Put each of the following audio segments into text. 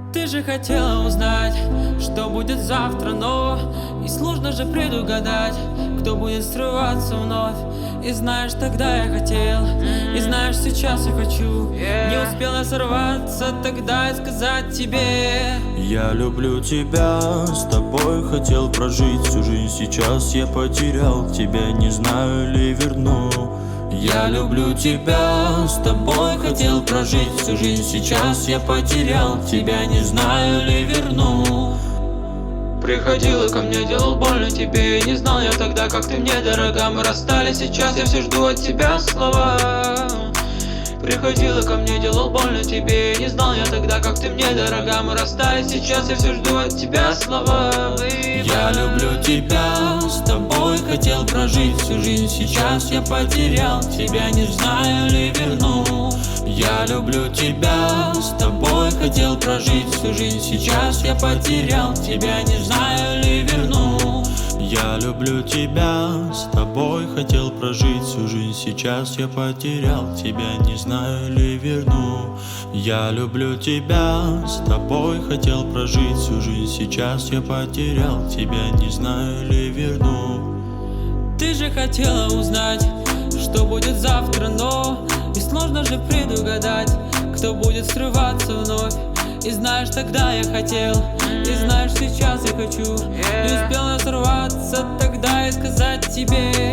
Ты же хотела узнать, что будет завтра, но и сложно же предугадать, кто будет срываться вновь. И знаешь, тогда я хотел, и знаешь, сейчас я хочу. Не успела сорваться тогда и сказать тебе: я люблю тебя, с тобой хотел прожить всю жизнь. Сейчас я потерял тебя, не знаю ли верну. Я люблю тебя, с тобой хотел прожить всю жизнь. Сейчас я потерял тебя, не знаю ли верну. Приходила ко мне, делал больно тебе, и не знал я тогда, как ты мне дорога. Мы расстались, сейчас я все жду от тебя слова. Приходила ко мне, делал больно тебе, и не знал я тогда, как ты мне дорога. Мы расстались, сейчас я все жду от тебя слова. Я люблю тебя, с тобой хотел прожить всю жизнь. Сейчас я потерял тебя, не знаю ли верну. Я люблю тебя, с тобой хотел прожить всю жизнь. Сейчас я потерял тебя, не знаю ли верну. Я люблю тебя, с тобой хотел прожить всю жизнь. Сейчас я потерял тебя, не знаю ли верну. Я люблю тебя, с тобой хотел прожить всю жизнь. Сейчас я потерял тебя, не знаю ли верну. Ты же хотела узнать, что будет завтра, но и сложно же предугадать, кто будет срываться вновь. И знаешь, тогда я хотел, и знаешь, сейчас я хочу. Не успела сорваться тогда и сказать тебе: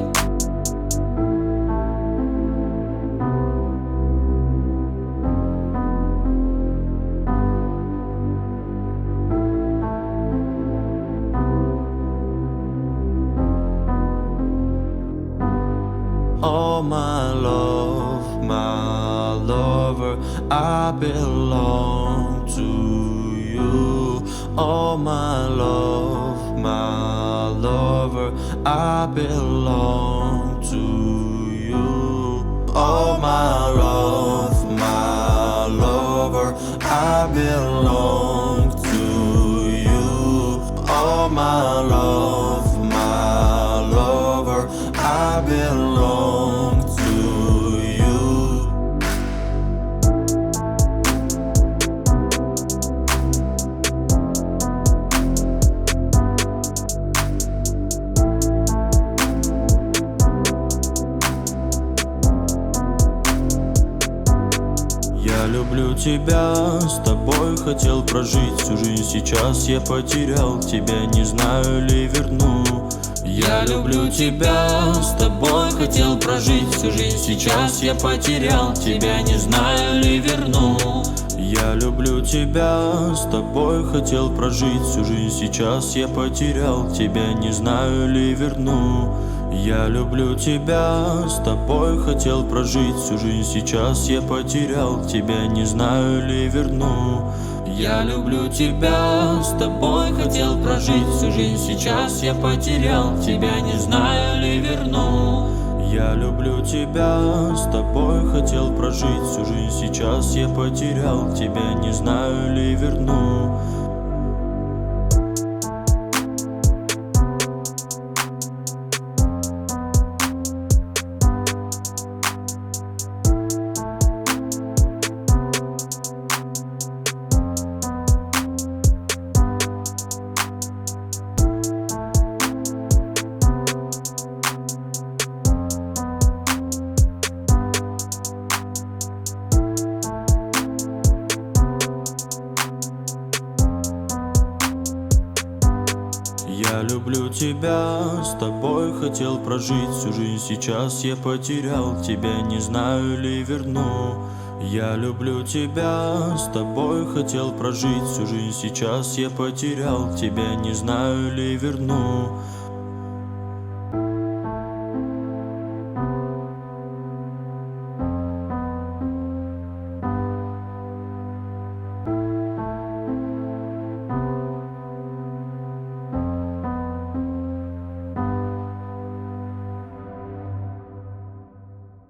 oh my love, my lover, I belong to you. Oh my love, my lover, I belong to you. Oh my love, my lover, I belong to you. Oh my love, my lover, I belong to you. Я люблю тебя, с тобой хотел прожить всю жизнь. Сейчас я потерял тебя, не знаю ли верну. Я люблю тебя, с тобой хотел прожить всю жизнь. Сейчас я потерял тебя, не знаю ли верну. Я люблю тебя, с тобой хотел прожить всю жизнь. Сейчас я потерял тебя, не знаю ли верну. Я люблю тебя, с тобой хотел прожить всю жизнь. Сейчас я потерял тебя, не знаю ли верну. Я люблю тебя, с тобой хотел прожить всю жизнь. Сейчас я потерял тебя, не знаю ли верну. Я люблю тебя, с тобой хотел прожить всю жизнь. Сейчас я потерял тебя, не знаю ли верну. Я люблю тебя, с тобой хотел прожить всю жизнь. Сейчас я потерял тебя, не знаю ли верну. Я люблю тебя, с тобой хотел прожить всю жизнь. Сейчас я потерял тебя, не знаю ли верну.